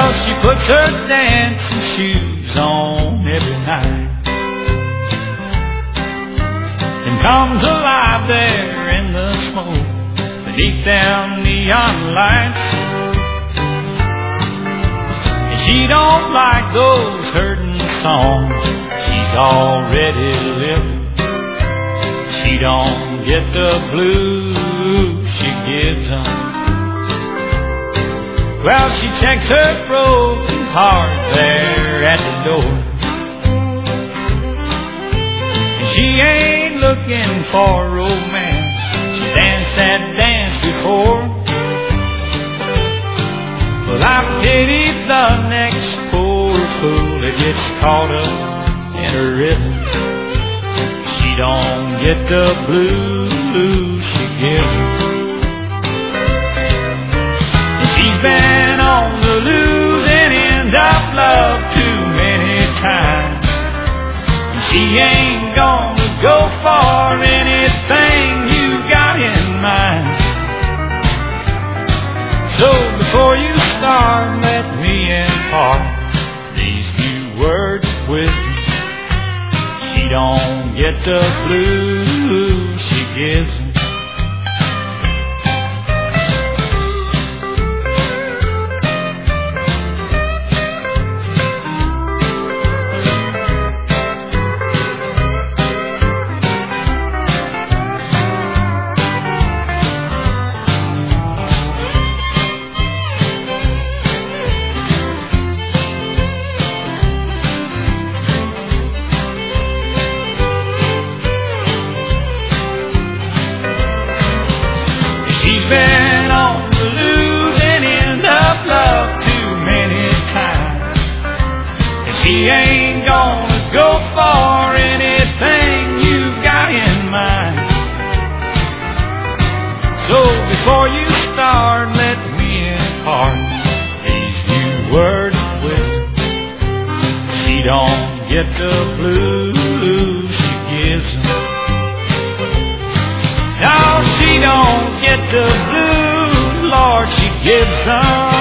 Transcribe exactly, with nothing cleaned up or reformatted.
Well, she puts her dancing shoes on every night and comes alive there in the smoke beneath them neon lights. And she don't like those hurting songs she's already living. She don't get the blues she gives them. Well, she checks her broken heart there at the door. And she ain't looking for romance. She danced that dance before. Well, I pity the next poor fool that gets caught up in her rhythm. She don't get the blues she gives her. She's been on the losing end of love too many times, and she ain't gonna go for anything you got in mind. So before you start, let me impart these few words with you. She don't get the blues she gives me. She's been on the losing end of love too many times, and she ain't gonna go for anything you've got in mind. So before you start, let me impart these few words of wisdom. She don't get the blues she gives them. No, she don't get the blues, Lord, she gives them.